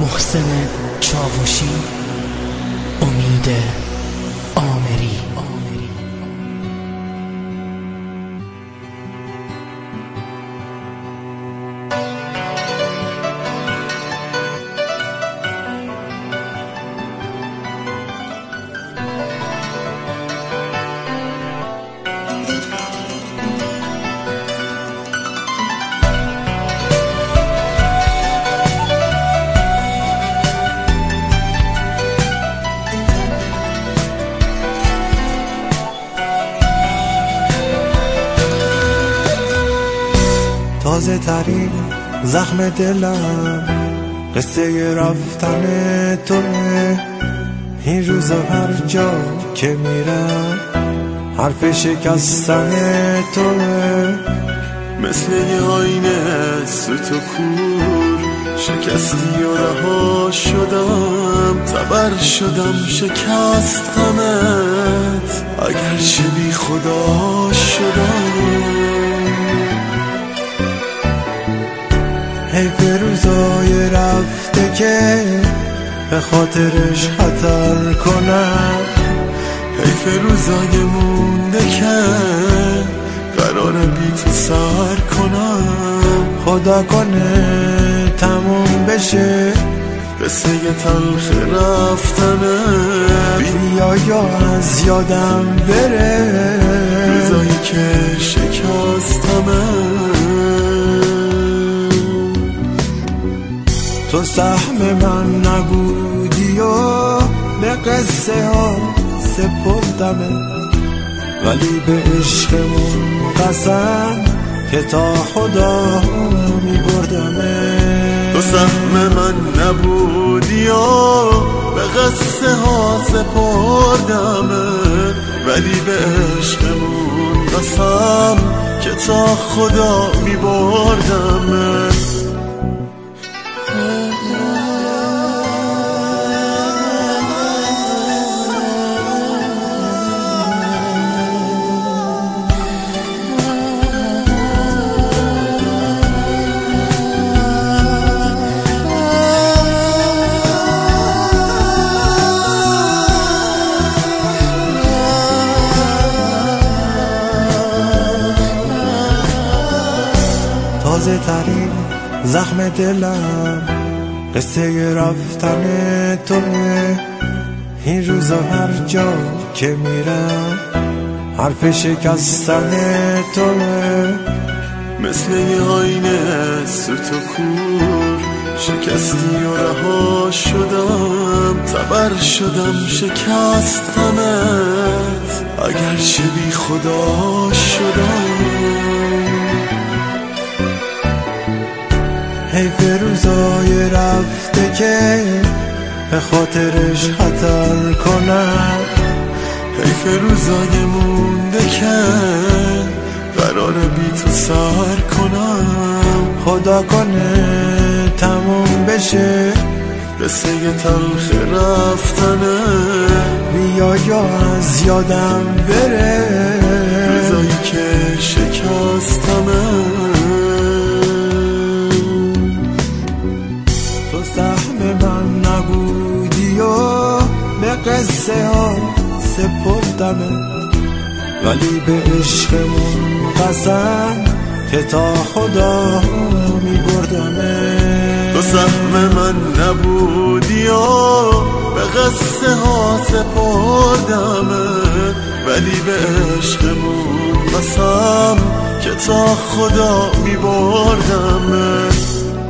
محسن چاوشی، امید آمری. تازه ترین زخم دلم قصه رفتن توه. این روزا هر جا که میرم حرف شکستن توه. مثل یه آینه سوت و کور شکستی و رها شدم، تبر شدم شکست غمت اگر چه بی خدا شدم. حیف روزای رفته که به خاطرش خطر کنم، حیف روزای مونده که قراره بی تو سر کنم. خدا کنه تموم بشه قصه تلخ رفتنه، بیا یا از یادم بره روزایی که شکستمه. تو سهم من نبودی و به قصه ها سپردمه، ولی به عشقمون قسم که تا خدا میبردمه. تو سهم من نبودی و به قصه ها سپردمه، ولی به عشقمون قسم که تا خدا میبردمه. تازه ترین زخم دلم قصه رفتن توه. این روزا هر جا که میرم حرف شکستن توه. مثل یه آینه سوت و کور شکستی و رها شدم، تبر شدم شکست غمت اگر چه بی خدا شدم. حیف روزای رفته که به خاطرش خطر کنم، حیف روزای مونده که قراره بی تو سر کنم. خدا کنه تموم بشه قصه تلخ رفتنه، بیا یا از یادم بره روزایی که شکستمه. تو سهم من نبودی و به قصه ها سپردمه، ولی به عشقمون قسم که تا خدا میبردمه. تو سهم من نبودی و به قصه ها سپردمه، ولی به عشقمون قسم که تا خدا میبردمه.